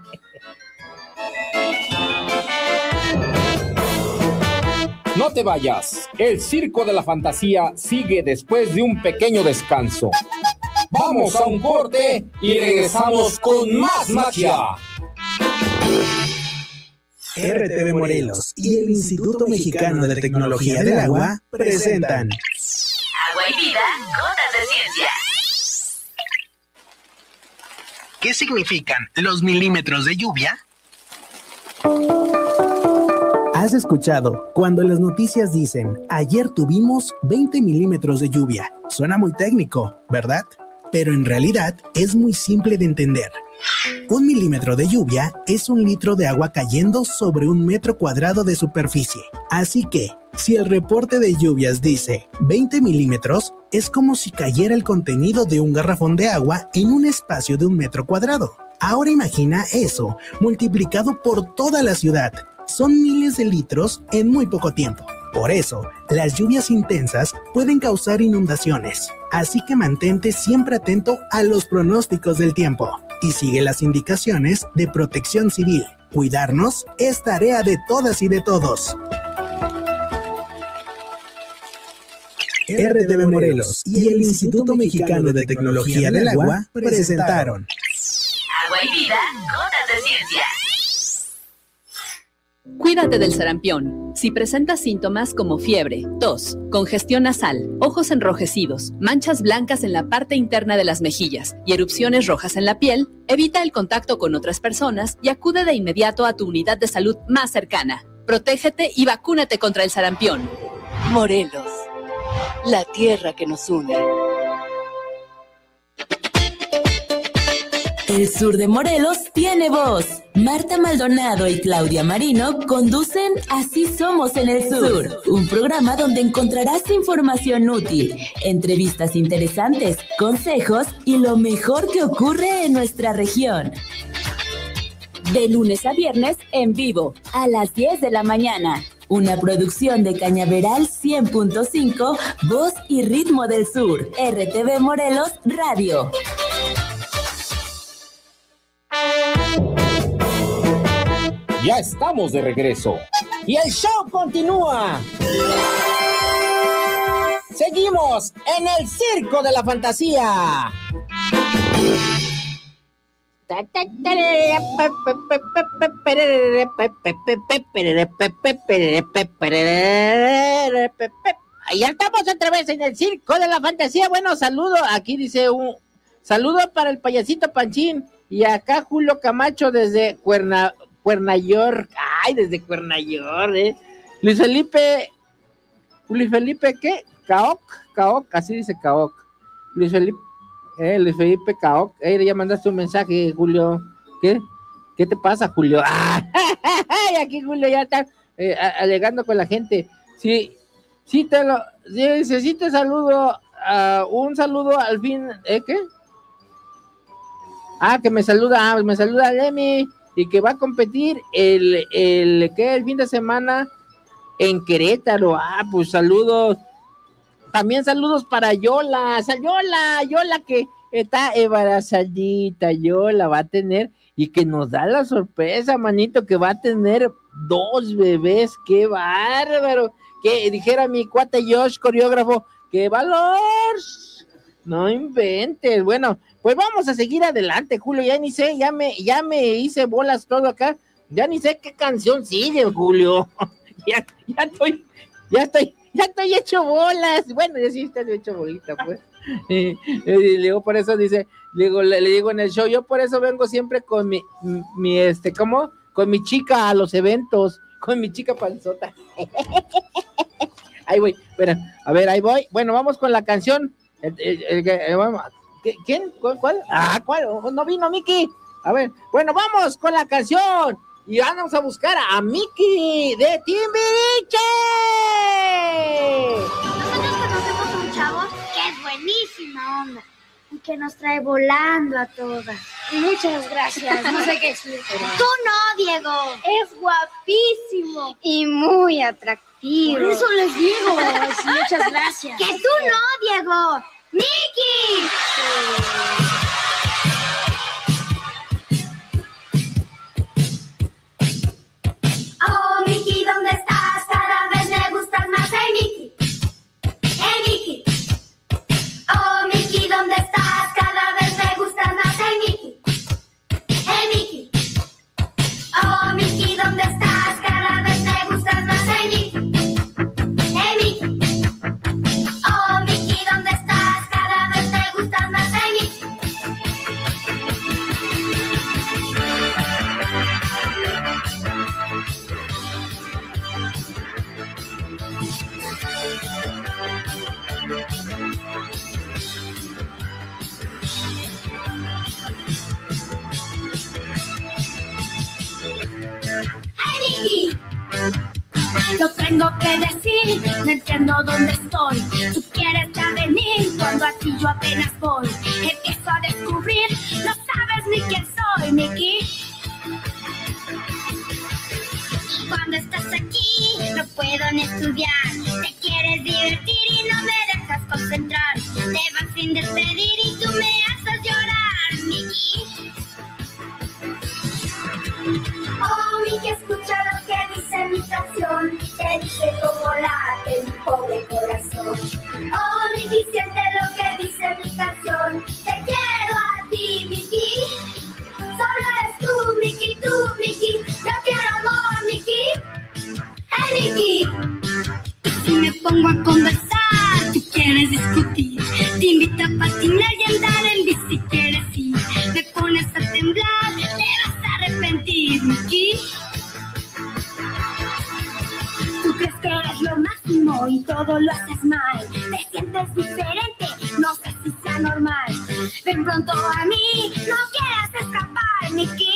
No te vayas, el Circo de la Fantasía sigue después de un pequeño descanso. Vamos a un corte y regresamos con más magia. RTV Morelos y el Instituto Mexicano de Tecnología del Agua presentan Agua y Vida, Gotas de Ciencia. ¿Qué significan los milímetros de lluvia? ¿Has escuchado cuando las noticias dicen ayer tuvimos 20 milímetros de lluvia? Suena muy técnico, ¿verdad? pero en realidad es muy simple de entender. 1 milímetro de lluvia es 1 litro de agua cayendo sobre 1 metro cuadrado de superficie. Así que, si el reporte de lluvias dice 20 milímetros, es como si cayera el contenido de un garrafón de agua en un espacio de 1 metro cuadrado. Ahora imagina eso multiplicado por toda la ciudad. Son miles de litros en muy poco tiempo. Por eso, las lluvias intensas pueden causar inundaciones. Así que mantente siempre atento a los pronósticos del tiempo y sigue las indicaciones de Protección Civil. Cuidarnos es tarea de todas y de todos. RTV Morelos y el Instituto Mexicano de Tecnología del Agua presentaron Agua y Vida, Gotas de Ciencia. Cuídate del sarampión. Si presentas síntomas como fiebre, tos, congestión nasal, ojos enrojecidos, manchas blancas en la parte interna de las mejillas y erupciones rojas en la piel, evita el contacto con otras personas y acude de inmediato a tu unidad de salud más cercana. Protégete y vacúnate contra el sarampión. Morelos, la tierra que nos une. El sur de Morelos tiene voz. Marta Maldonado y Claudia Marino conducen Así Somos en el Sur, un programa donde encontrarás información útil, entrevistas interesantes, consejos y lo mejor que ocurre en nuestra región. De lunes a viernes en vivo, a las 10 de la mañana. Una producción de Cañaveral 100.5, Voz y Ritmo del Sur, RTV Morelos Radio. Ya estamos de regreso. Y el show continúa. Seguimos en el Circo de la Fantasía. Ya estamos otra vez en el Circo de la Fantasía. Bueno, saludo. Aquí dice un saludo para el payasito Panchín. Y acá Julio Camacho desde Cuernayork. Ay, desde Cuernayork, Luis Felipe, ¿qué? Caoc, así dice Caoc. Luis Felipe Caoc. Ya mandaste un mensaje, Julio. ¿Qué te pasa, Julio? Aquí Julio ya está alegando con la gente. Sí te saludo. Un saludo al fin, ¿qué? Que me saluda Lemmy. Y que va a competir el fin de semana en Querétaro. Pues saludos. También saludos para Yola. Yola que está embarazadita. Yola va a tener, y que nos da la sorpresa, manito, que va a tener 2 bebés. ¡Qué bárbaro! Que dijera mi cuate Josh, coreógrafo, ¡qué valor! No inventes. Bueno, pues vamos a seguir adelante, Julio. Ya ni sé, ya me hice bolas todo acá. Ya ni sé qué canción sigue, Julio. ya estoy hecho bolas. Bueno, ya sí estás hecho bolita, pues. Le digo, por eso dice, le digo en el show, yo por eso vengo siempre con mi con mi chica a los eventos, con mi chica panzota. Ahí voy, espera, a ver, ahí voy. Bueno, vamos con la canción. ¿Quién? ¿Cuál? ¿Cuál? No vino Miki. A ver, bueno, vamos con la canción. Y vamos a buscar a Miki de Timbiriche. Nosotros conocemos a un chavo que es buenísima onda y que nos trae volando a todas. Muchas gracias, no sé qué explicar. Tú no, Diego. Es guapísimo y muy atractivo. Por eso les digo, muchas gracias. Que tú no, Diego. ¡Miki! Oh, Miki, ¿dónde estás? Cada vez me gustas más. Hey, Miki. Hey, Miki. Oh, Miki, ¿dónde estás? Cada vez me gustas más. Hey, Miki. Hey, Miki. Oh, Miki, ¿dónde estás? Cada vez me gustas más. Hey, Miki. Hey, Miki. Oh, Miki, ¿dónde estás? Cada vez me gustas más. Hey, Miki. Hey, Miki. Yo tengo que decir, no entiendo dónde estoy. Tú quieres ya venir cuando aquí yo apenas voy. Empiezo a descubrir, no sabes ni quién soy, Miki. Cuando estás aquí, no puedo ni estudiar. Te quieres divertir y no me dejas concentrar. Te vas sin despedir y tú me haces llorar, Miki. Oh, Miki, escucha lo que dice mi canción. Te dice como late mi pobre corazón. Oh, Miki, siente lo que dice mi canción. Te quiero a ti, Miki. Solo eres tú, Miki, yo quiero amor, Miki. Hey, Miki. Si me pongo a conversar, tú quieres discutir. Te invito a patinar y andar en bici, quieres ir. Me pones a temblar, te vas a arrepentir, Miki. Tú crees que eres lo máximo y todo lo haces mal. Te sientes diferente, no sé si sea normal. Ven pronto a mí, no quieras escapar, Miki.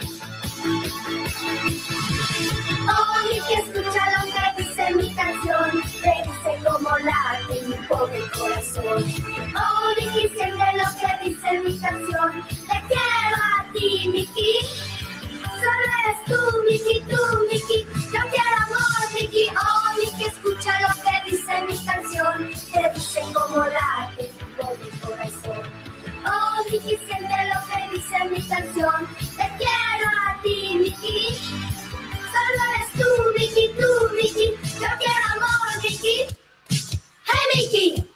Oh, Miki, escucha lo que dice mi canción. Te dice como late mi pobre corazón. Oh, Miki, siente lo que dice mi canción. Te quiero a ti, Miki. Solo eres tú, Miki, yo quiero amor, Miki. Oh, Miki, escucha lo que dice mi canción. Te dice como late mi pobre corazón. Oh, Miki, siente lo que dice mi canción. Te quiero a ti, Miki. Solo eres tú, Miki, yo quiero amor, Miki. Hey, Miki.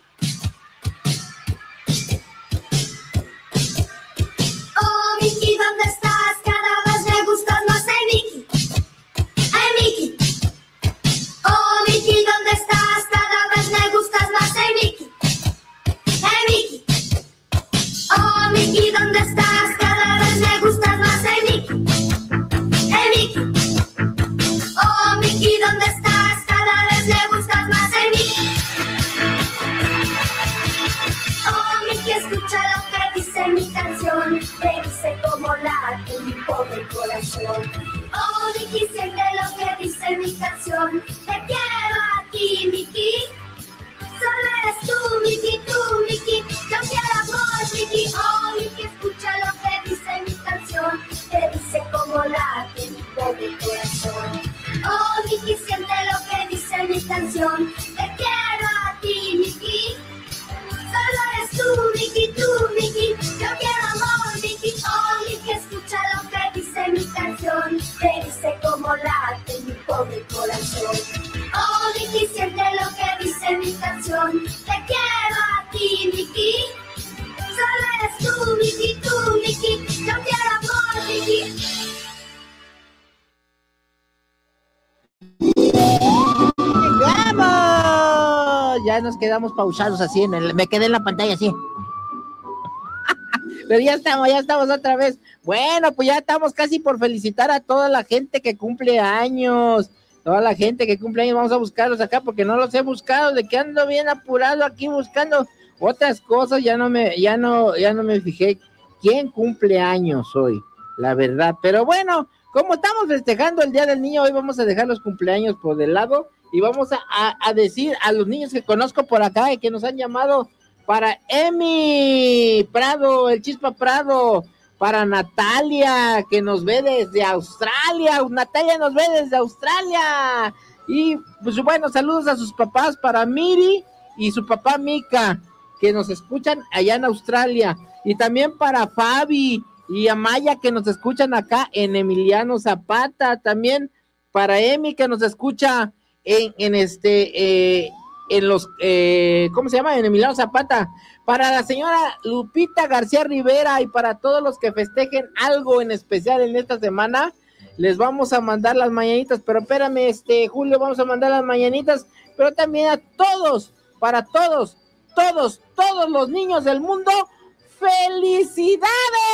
Oh, Miki, ¿dónde estás? Cada vez me gustas más, hey, Miki. Hey, Miki. Oh, Miki, ¿dónde estás? Cada vez me gustas más, hey, Miki. Hey, Miki. Oh, Miki, ¿dónde estás? Cada vez me gustas más, hey, Miki. Hey, Miki. Oh, Miki, ¿dónde estás? Cada vez me gustas más, hey, Miki. Oh, Miki, escucha lo que dice mi canción. Te dice como late mi pobre corazón. Oh, Miki, siente lo que dice mi canción. Te quiero a ti, Miki. Solo eres tú, Miki, yo quiero amor, Miki. Oh, Miki, escucha lo que dice mi canción. Te dice como late mi pobre corazón. Oh, Miki, siente lo que dice mi canción. Te quiero a ti, Miki. Solo eres tú, Miki, yo quiero amor, Miki. Oh, Miki, escucha lo que dice mi canción. Te dice como late mi pobre corazón. Oh, Miki, siente lo que dice mi canción. Te quiero a ti, Miki. Solo eres tú, Miki, yo quiero amor, Miki. ¡Vamos! Ya nos quedamos pausados así me quedé en la pantalla así. Pero ya estamos otra vez. Bueno, pues ya estamos casi por felicitar a toda la gente que cumple años. Toda la gente que cumple años, vamos a buscarlos acá porque no los he buscado, de que ando bien apurado aquí buscando otras cosas, ya no me fijé quién cumple años hoy, la verdad. Pero bueno, como estamos festejando el Día del Niño, hoy vamos a dejar los cumpleaños por del lado y vamos a decir a los niños que conozco por acá y que nos han llamado: para Emi Prado, el Chispa Prado, para Natalia, que nos ve desde Australia. Natalia nos ve desde Australia. Y pues bueno, saludos a sus papás, para Miri y su papá Mika, que nos escuchan allá en Australia. Y también para Fabi y Amaya, que nos escuchan acá en Emiliano Zapata. También para Emi, que nos escucha en los, ¿cómo se llama? En Emiliano Zapata. Para la señora Lupita García Rivera y para todos los que festejen algo en especial en esta semana, les vamos a mandar las mañanitas. Pero espérame, Julio, vamos a mandar las mañanitas, pero también a todos, para todos los niños del mundo, ¡felicidades!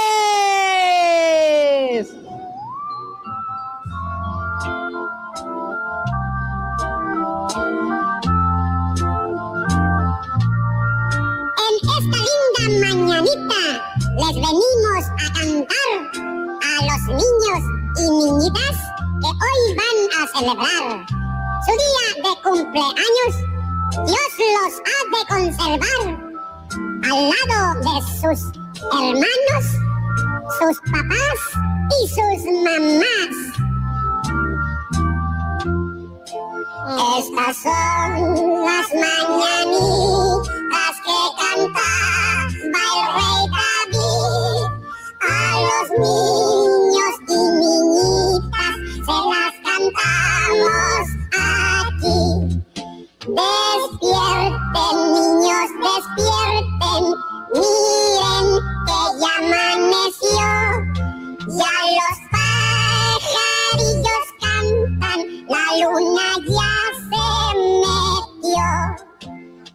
En esta linda mañanita les venimos a cantar a los niños y niñitas que hoy van a celebrar su día de cumpleaños, Dios los ha de conservar al lado de sus hermanos, sus papás y sus mamás. Estas son las mañanitas que cantaba el rey David. A los niños y niñitas se las cantamos aquí. Despierten, niños, despierten, miren que ya amaneció. Ya los pajarillos cantan, la luna ya se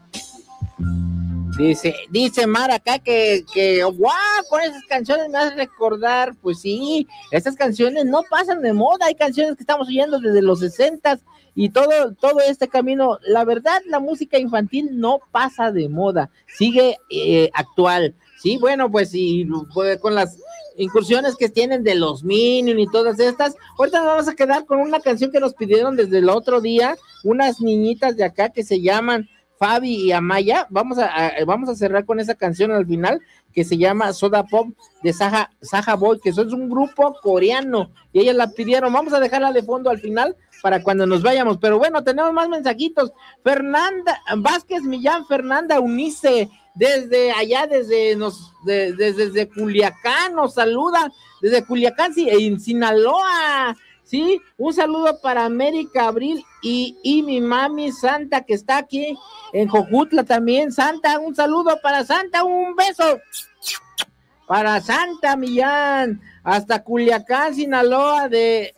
metió. Dice Mar acá que guau, con esas canciones me hace recordar, pues sí, estas canciones no pasan de moda, hay canciones que estamos oyendo desde los 60s y todo este camino, la verdad, la música infantil no pasa de moda, sigue actual, sí, bueno, pues y con las incursiones que tienen de los Minions y todas estas, ahorita nos vamos a quedar con una canción que nos pidieron desde el otro día, unas niñitas de acá que se llaman Fabi y Amaya. Vamos a cerrar con esa canción al final que se llama Soda Pop de Saja Boy, que eso es un grupo coreano y ellas la pidieron. Vamos a dejarla de fondo al final para cuando nos vayamos, pero bueno, tenemos más mensajitos. Fernanda Vázquez Millán, Fernanda Unice desde allá, desde Culiacán, nos saluda desde Culiacán, sí, en Sinaloa. Sí, un saludo para América Abril y mi mami Santa que está aquí en Jojutla también. Santa, un saludo para Santa, un beso para Santa Millán, hasta Culiacán, Sinaloa, de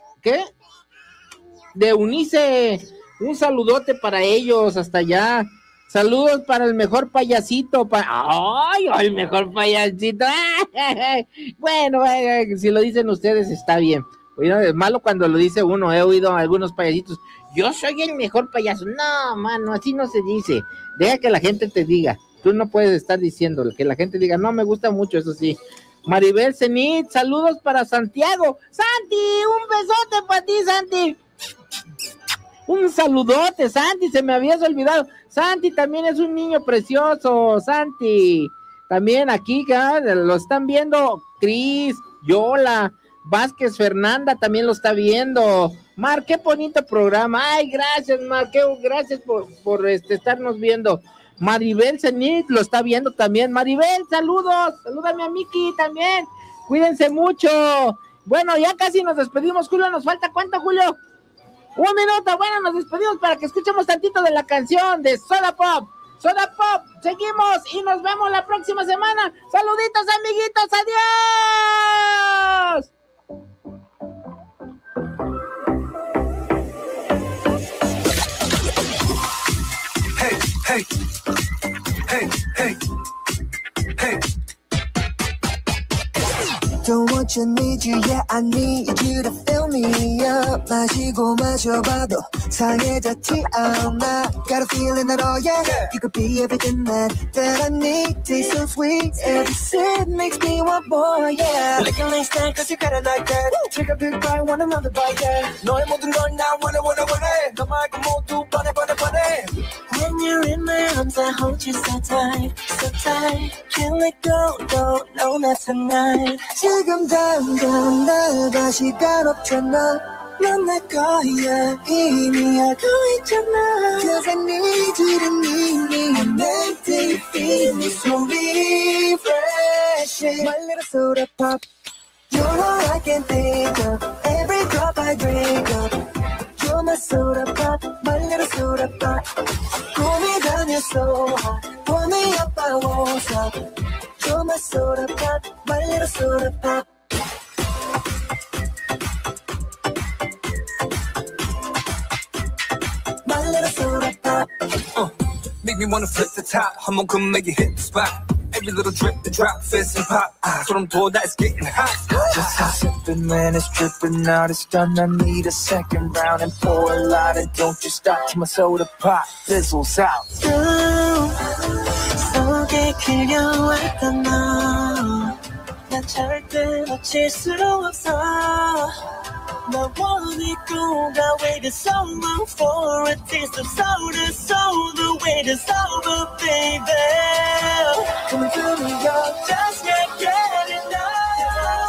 Unice, un saludote para ellos hasta allá. Saludos para el mejor payasito, ¡ay, el mejor payasito! Bueno, si lo dicen ustedes está bien. Oye, es malo cuando lo dice uno, he oído a algunos payasitos, yo soy el mejor payaso. No, mano, así no se dice. Deja que la gente te diga. Tú no puedes estar diciendo que la gente diga, no, me gusta mucho, eso sí. Maribel Zenit, saludos para Santiago. Santi, un besote para ti, Santi. Un saludote, Santi, se me habías olvidado. Santi también es un niño precioso, Santi. También aquí, lo están viendo Cris, Yola, Vázquez Fernanda también lo está viendo. Mar, qué bonito programa. Ay, gracias, Mar, gracias por estarnos viendo. Maribel Zenit lo está viendo también. Maribel, saludos. Salúdame a Miki también. Cuídense mucho. Bueno, ya casi nos despedimos, Julio. ¿Nos falta cuánto, Julio? Un minuto. Bueno, nos despedimos para que escuchemos tantito de la canción de Soda Pop. Soda Pop, seguimos y nos vemos la próxima semana. Saluditos, amiguitos. Adiós. Hey, hey, hey, hey. Don't want you, need you, yeah, I need you to fill me up. 마시고 마셔봐도 상해졌지 않아. Got a feeling that, oh yeah, you could be everything that I need. Taste so sweet, every sip makes me want more, yeah. Licking like snack, cause you got it like that. Take a big bite, want another bite, yeah. 너의 모든 걸 나 원해. 너 말고 모두 뻔해. When you're in my arms, I hold you so tight. Can't let go, no, not tonight. 지금 당장 날 다시 간 없잖아. 넌 내 거야, 이미 알고 있잖아. Cause I need you to need me. Make me feel me so refreshing. My little soda pop, you're all I can think of. Every drop I drink up. You're my soda pop, my little soda pop. Pull me down, you're so hot. Pull me up, I won't stop. You're my soda pop, my little soda pop. My little soda pop. Make me wanna flip the top. 한번 come make it hit the spot. Every little drip, the drop, fizz and pop. 소름 돋아, it's getting hot. Just stop sipping, man, it's dripping out. It's done, I need a second round. And pour a lot, and don't you stop till my soda pop fizzles out. 속에 끌려왔던 너. 난 절대 놓칠 수 없어. 나 원했고 다 way to summer for a taste of soda, so the wait is over, baby. Come to me, girl, just can't get enough.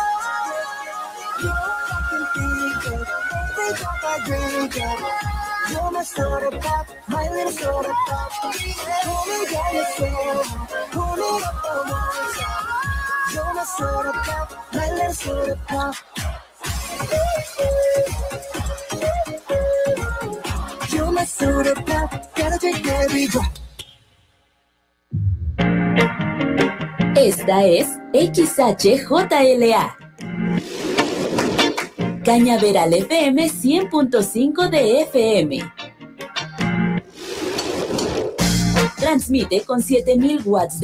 You're my soda pop, my little soda pop. Pull me down your soda, pull me up on my side. You're my soda pop, my little soda pop. You're my soda pop, gotta take every drop. Esta es XHJLA. Cañaveral FM 100.5 de FM. Transmite con 7000 watts